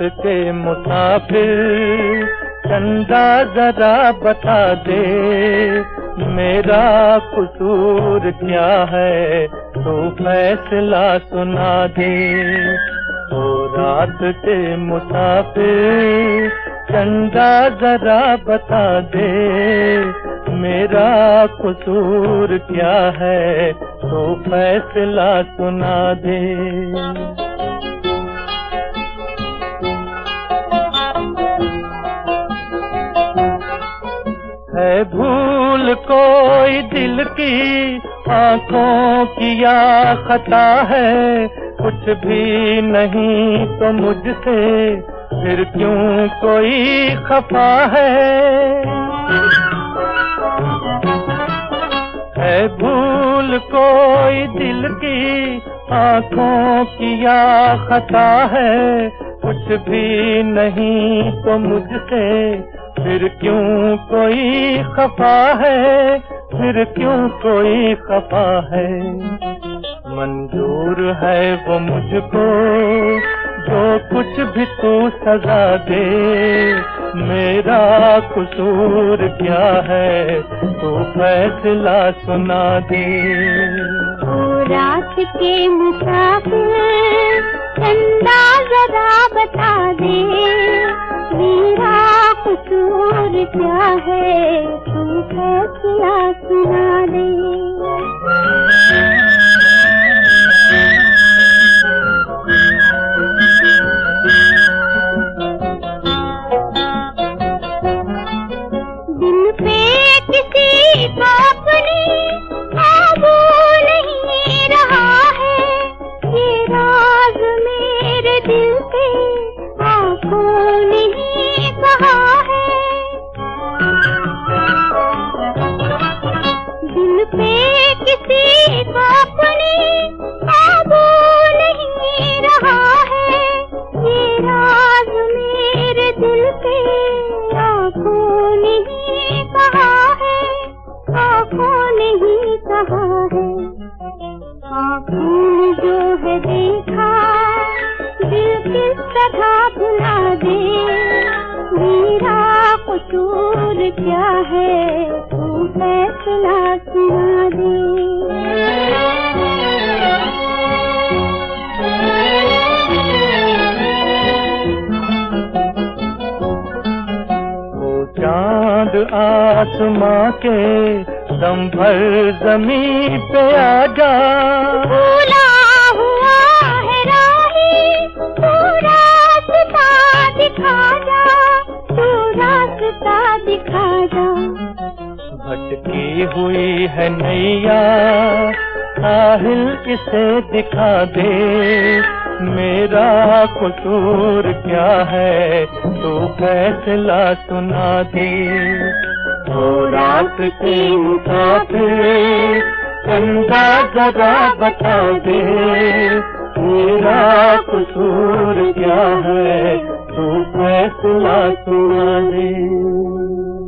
के मुसाफिर चंदा जरा बता दे, मेरा कसूर क्या है तू फैसला सुना दे। ओ रात के मुसाफिर चंदा जरा बता दे, मेरा कसूर क्या है तो फैसला सुना दे। है भूल कोई दिल की आँखों की या खता है, कुछ भी नहीं तो मुझसे फिर क्यों कोई खफा है। भूल कोई दिल की आँखों की या खता है, कुछ भी नहीं तो मुझसे फिर क्यों कोई खफा है, फिर क्यों कोई खफा है। मंजूर है वो मुझको जो कुछ भी तू सजा दे, मेरा कसूर क्या है तू फैसला सुना दे। ओ रात के मुसाफिर चंदा जरा बता दे, मेरा कसूर क्या है तू फैसला सुना दे। दिल पे किसी को अपनी काबू नहीं रहा है, ये राज मेरे दिल पे आँखों नहीं कहा है। दिल पे किसी को अपनी काबू नहीं रहा है, ये राज मेरे दिल पे आँखों नहीं कहा है, आँखों नहीं कहा है। आँखों जो है देखा दिल किस तरह भुला दे, मेरा कसूर क्या है तू फैसला सुना दे। चांद आसमां के दम भर ज़मीं पे आ जा, भूला हुआ है राही तू रास्ता दिखा जा, तू रास्ता दिखा जा। भटकी हुई है नैया साहिल इसे दिखा दे, मेरा कसूर क्या है तू फैसला सुना दे। ओ रात के मुसाफिर चंदा जरा बता दे, मेरा कसूर क्या है तू फैसला सुना दे।